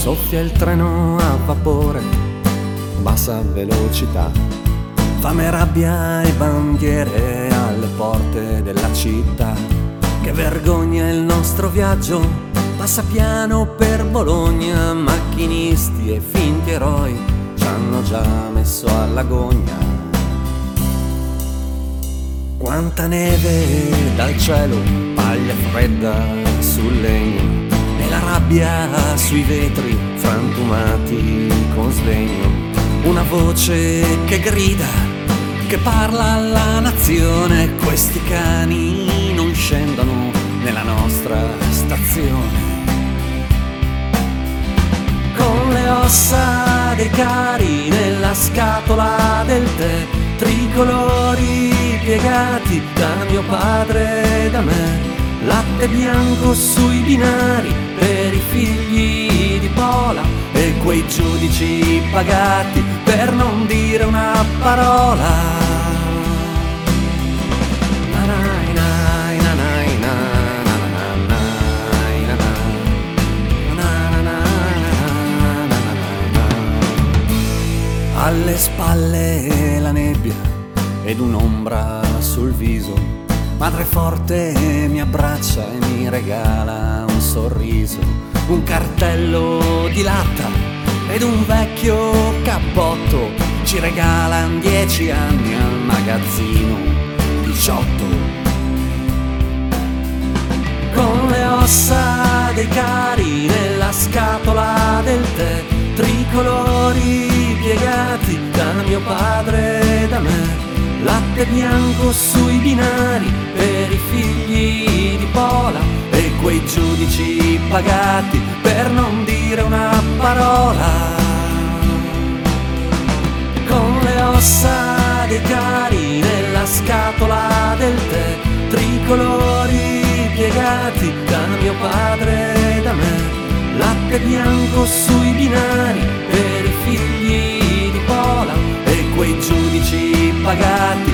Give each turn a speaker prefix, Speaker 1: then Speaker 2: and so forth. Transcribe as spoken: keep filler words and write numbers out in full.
Speaker 1: Soffia il treno a vapore, bassa velocità, fame, rabbia e bandiere alle porte della città. Che vergogna il nostro viaggio, passa piano per Bologna, macchinisti e finti eroi ci hanno già messo alla gogna. Quanta neve dal cielo, paglia fredda sul legno, e la rabbia sui vetri frantumati con sdegno. Una voce che grida, che parla alla nazione: questi cani non scendono nella nostra stazione. Con le ossa dei cari nella scatola del tè, tricolori piegati da mio padre e da me, latte bianco sui binari per i figli di Pola, e quei giudici pagati per non dire una parola. Alle spalle la nebbia ed un'ombra sul viso, madre forte mi abbraccia e mi regala un sorriso, un cartello di latta ed un vecchio cappotto ci regalan dieci anni al magazzino diciotto. Con le ossa dei cari nella scatola del tè, tricolori piegati da mio padre e da me, latte bianco sui binari per i figli di Pola, e quei giudici pagati per non dire una parola. Con le ossa dei cari nella scatola del tè, tricolori piegati da mio padre e da me, latte bianco sui binari per i figli di Pola, e quei giudici pagati